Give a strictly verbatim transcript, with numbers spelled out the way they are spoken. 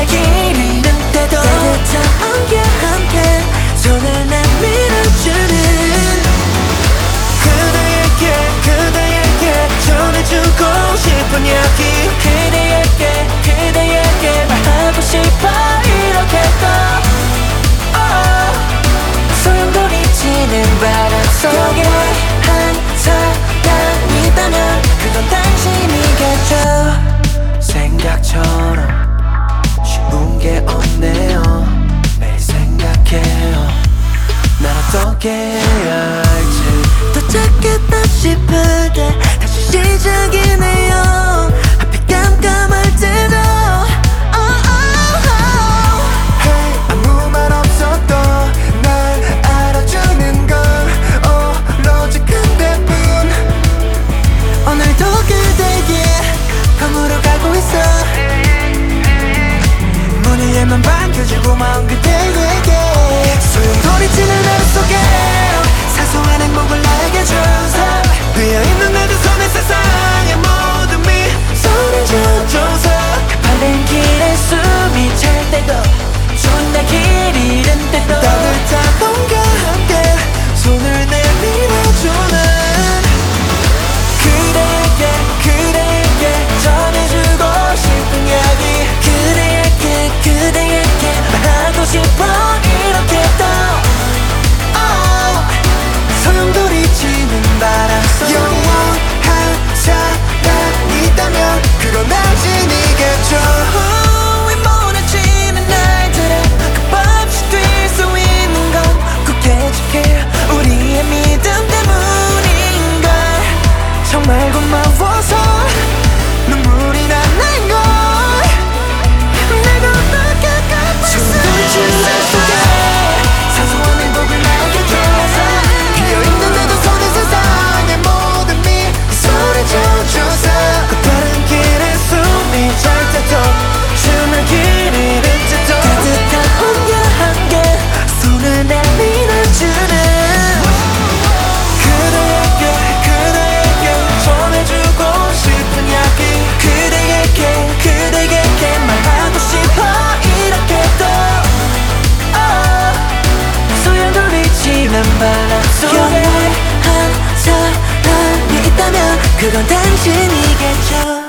길 잃은 때도 따뜻한 온기와 함께 손을 내밀어주는 그대에게 그대에게 전해주고 싶은 이야기 그대에게 그대에게 말하고 싶어 이렇게 또 소용돌이치는 바람 속에 한 사람이 있다면 그건 당신이겠죠. 생각처럼 쉬운 게 없네요. 매일 생각해요. 난 어떻게 해야 할지. 도착했다 싶을 때 다시 시작이네요. 하필 깜깜할 때도 문을 반겨주고 마음 그대에게 소용돌이치는 하루 속에 사소한 행복을 나에게 줘서 비어있는 내 두 손에 세상의 모든 미소를 져줘서 가파른 길에 숨이 찰 때도 좋은 날 길 잃은 때도 따뜻한 온과 함께 손을 내밀어주는 그대에게 그대에게 전해주고 싶은 이야기 그대에게 그대에게 말하고 싶어 이렇게 또 oh, 소용돌이치는 바람 속에 영원한 사랑이 있다면 그건 당신이겠죠. 윗모나치는 날들에 끝없이 뛸 수 있는 건 굳게 우리의 믿음 때문인걸. 정말 고마워서 눈물이 나는 걸 내가 어떻게 갚을 수 있을까. 사소한 행복을 나에게 줘서 비어있는 내 두 손에 세상의 모든 미소를 져줘서 가파른 길에 숨이 찰 때도 춤을 길 잃을 때도 따뜻한 온과 함께 손을 내밀어주는 그대에게 그대에게 전해주고 싶은 이야기 그대에게 그대에게 말하고 싶어 이렇게 또 oh, 소용돌이치는 바람 속에 영원한 사랑이 있다면 그건 당신이겠죠.